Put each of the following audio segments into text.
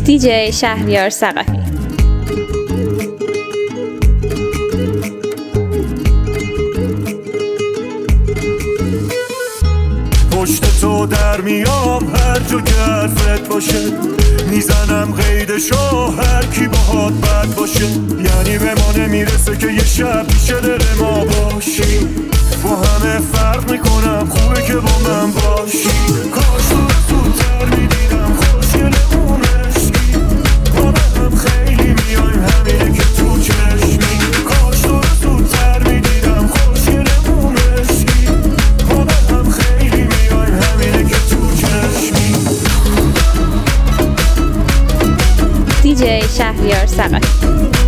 دی‌جی شهریار ثقفی. پشت تو در میام هر جا که حرفت باشه، میزنم قیدشو هر کی باهات بد باشه. یعنی به ما نمیرسه که یه شب پیش دل ما باشی، با همه فرق میکنم خوبه که با من باشی. کاش تو زودتر میدیدم خوشگلمون عشقی، ما به هم خیلی میایم همینه که تو چشمی. کاش تو زودتر میدیدم خوشگلمون عشقی، ما به هم خیلی میایم همینه که تو چشمی. دی‌جی شهریار ثقفی.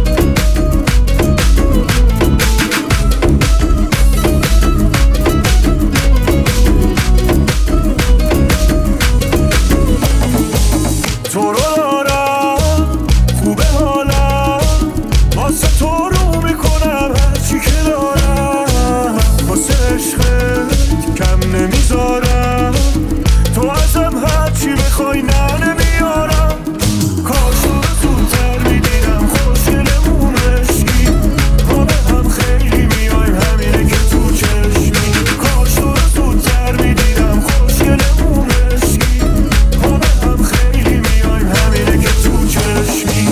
تو رو دارم خوبه حالم، واسه تو رو میکنم هرچی که دارم، واسه عشقت کم نمیذارم، تو ازم هرچی بخوای نه نمیارم. کاش تو رو زودتر میدیدم خوشگلمون عشقی، ما به هم خیلی میایم همینه که تو چشمی. کاش تو رو زودتر میدیدم خوشگلمون عشقی، ما به هم خیلی میایم همینه که تو چشمی.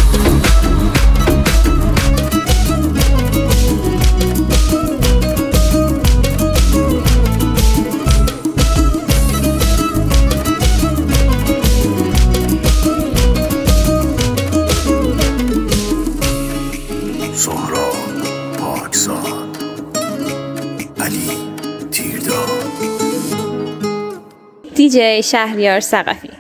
سهراب پاکزاد، علی تیرداد. دی‌جی شهریار ثقفی.